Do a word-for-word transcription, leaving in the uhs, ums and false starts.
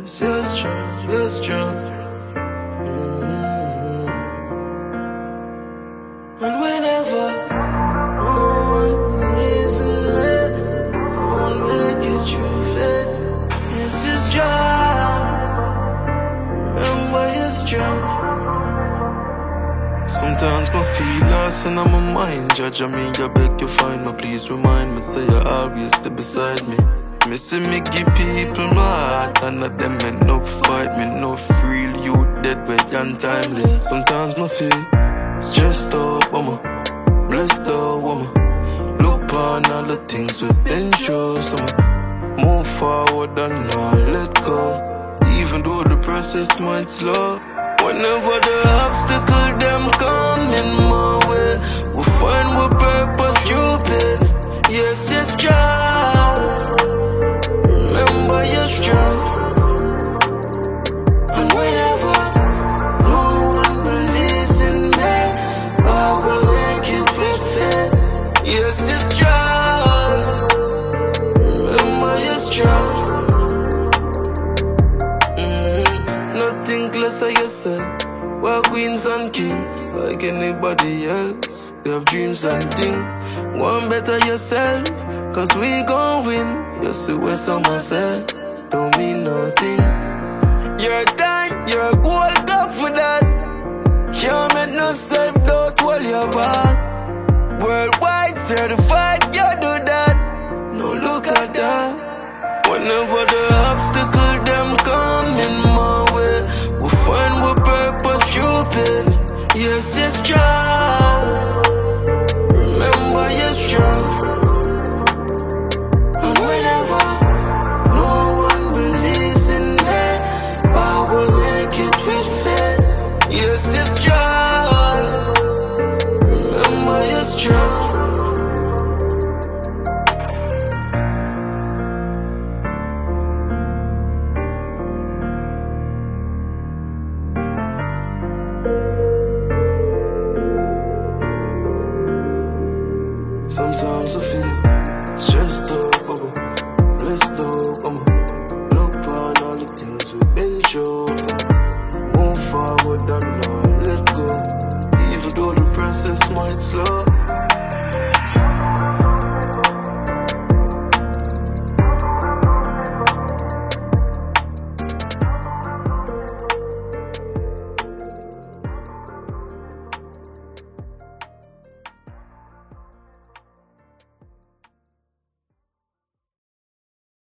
Yes, you're strong, you're strong. Mm-hmm. And whenever no one is in me, I won't make it through it. Yes, it's strong. Remember, you're strong. Sometimes I feel lost and on my mind. Judge on me, I beg you find me. Please remind me, say you always stay beside me. Me see me give people my heart, and of them ain't no fight me, no free you dead way untimely. Sometimes I feel stressed out, woman, blessed out, woman. Look on all the things we've been through, so move forward and not let go. Even though the process might slow. Whenever the obstacle them coming my way, we'll find what purpose stupid. Yes, it's strong. Remember you're strong. And whenever no one believes in me, I will make it with it. Yes, it's strong. Remember you're strong. Think less of yourself. We're queens and kings like anybody else. We have dreams and things. Want better yourself, cause we gon' win. You see where someone said don't mean nothing. Your time, your goal, go for that. Can't make no self-doubt while you're back. Worldwide certified, you do that. No, look at that. Whenever the obstacle them coming my way, we'll find what purpose stupid. Yes, it's strong. Remember you're strong. And whenever no one believes in me, I will make it with it. Yes, it's strong. Remember you're strong. Sometimes I feel stressed out, bubble, blessed out, come on. Look on all the things we've been through, so move forward and not let go. Even though the process might slow.